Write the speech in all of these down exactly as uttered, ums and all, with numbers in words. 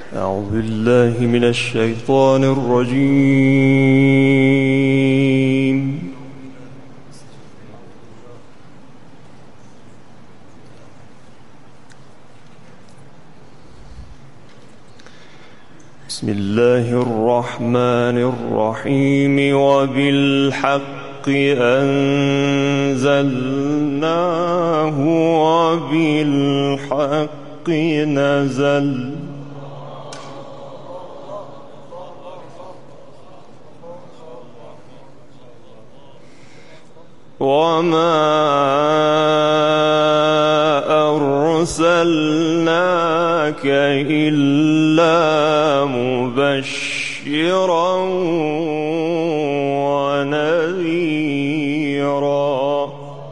أعوذ بالله من الشيطان الرجيم. بسم الله الرحمن الرحيم. وبالحق أنزلناه وبالحق نزل وما أرسلناك إلا مبشرا ونذيرا.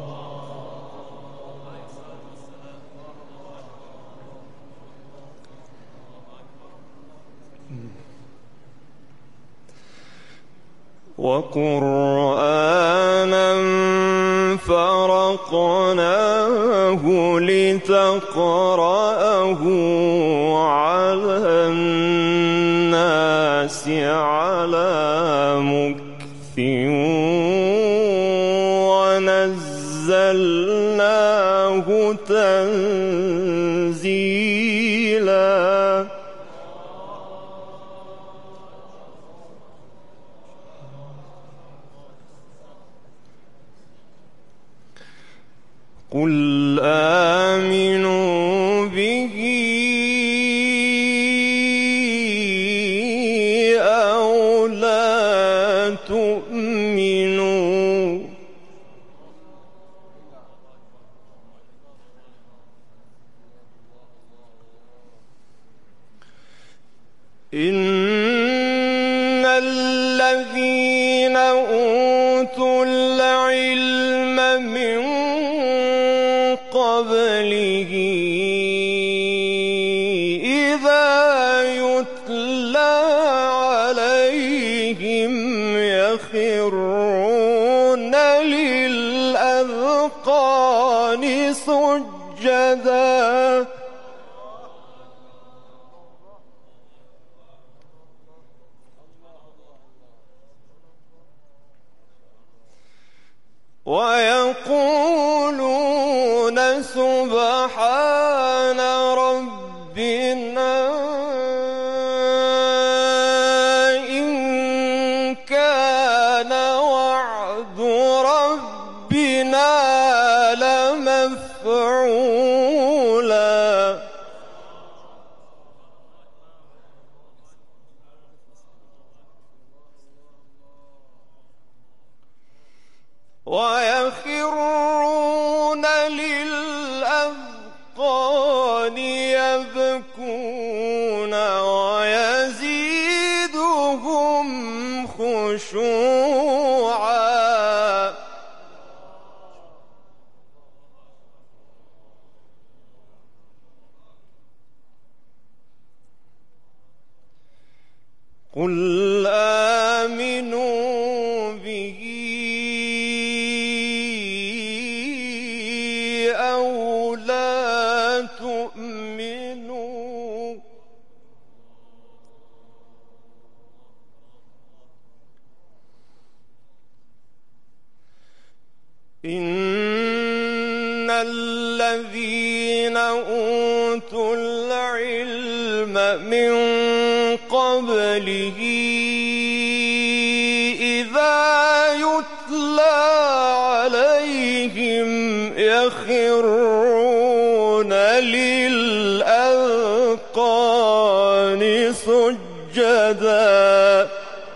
وقرآنا فرقناه لتقرأه على الناس على مكث ونزلناه تنزيلا. قل آمنوا به أو لا تؤمنوا إن الذين أوتوا العلم من قبله إذا يتلى عليهم يخرون للأذقان سجدا. ويقولون سبحان ربنا إن كان وعد ربنا لمفعولا. ويخرون للأذقان يبكون ويزيدهم خشوعا. قل آمنوا به أو لا تؤمنوا إن الذين أوتوا العلم من قبله إذا يتلى عليهم يخرون للأذقان سجدا.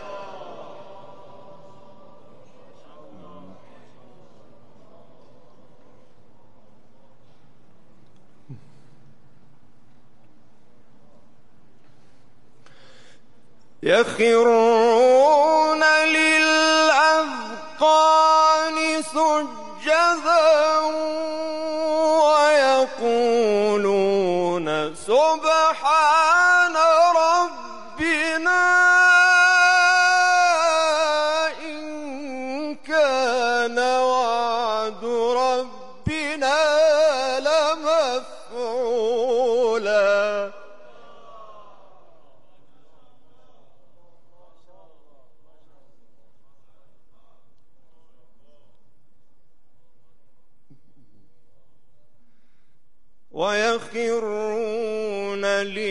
يخرون للأذقان سجدا ويقولون سبحان ربنا إن كان وعد ربنا لمفعولا. ويخرون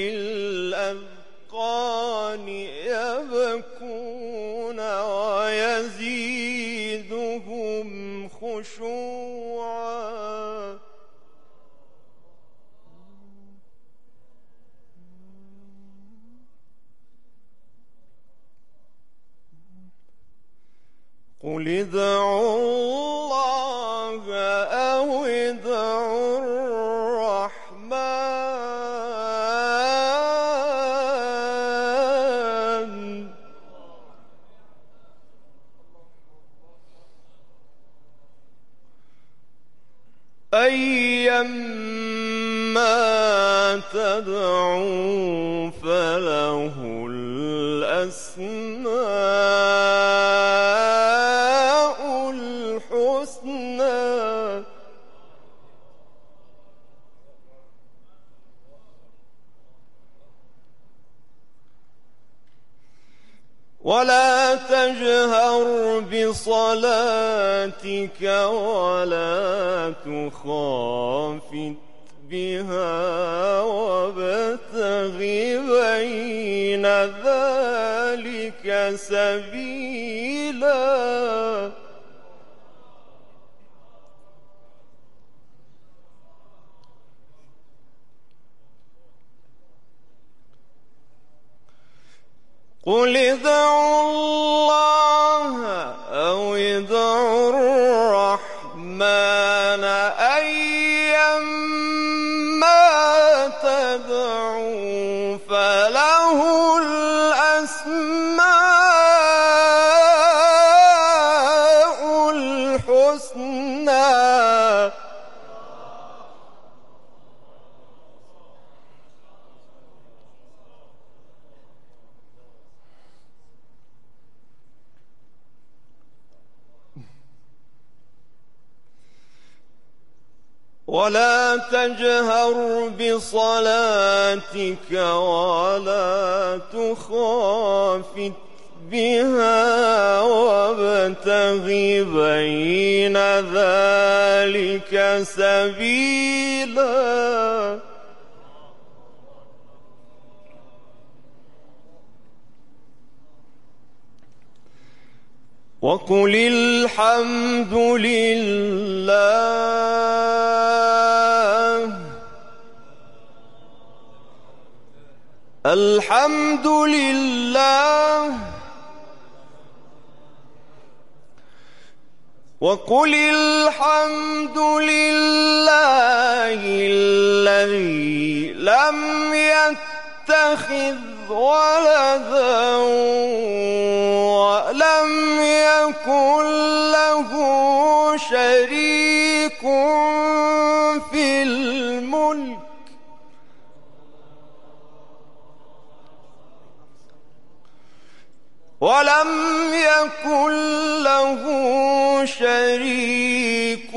للأذقان يبكون ويزيدهم خشوعا قل ادعوا الله أو ادعوا الرحمن أيما تدعوا فله الأسماء الحسنى ولا تجهر بصلاتك ولا تخافت بها وابتغ بين ذلك سبيلا قل ادعوا الله أو ادعوا الرحمن أيما تدعوا فله الأسماء الحسنى ولا تجهر بصلاتك ولا تخافت بها وابتغ بين ذلك سبيلا وقل الحمد لله الحمد لله وقل الحمد لله الذي لم يتخذ ولدا ولم يكن له شريك في الملك ولم يكن له شريك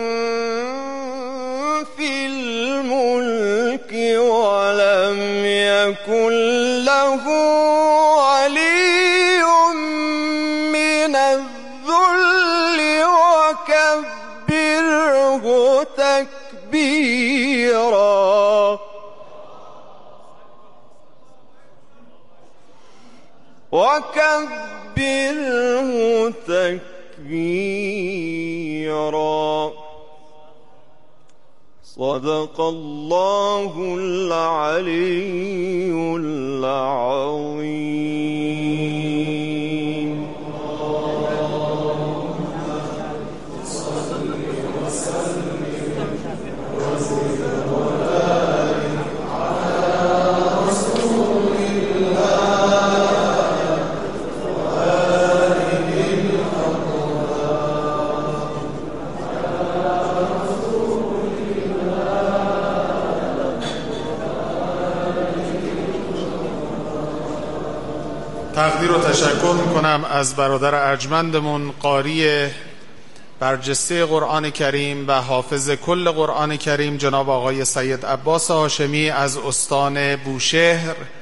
في الملك ولم يكن له ولي من الذل وكبره تكبيرا وكبره تكبيرا صدق الله العلي العظيم. تقدیر و تشکر میکنم از برادر ارجمندمون قاری برجسته قرآن کریم و حافظ کل قرآن کریم جناب آقای سید عباس هاشمی از استان بوشهر